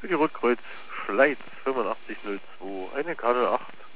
Für die Rotkreuz Schleiz 8502, eine Karte 8.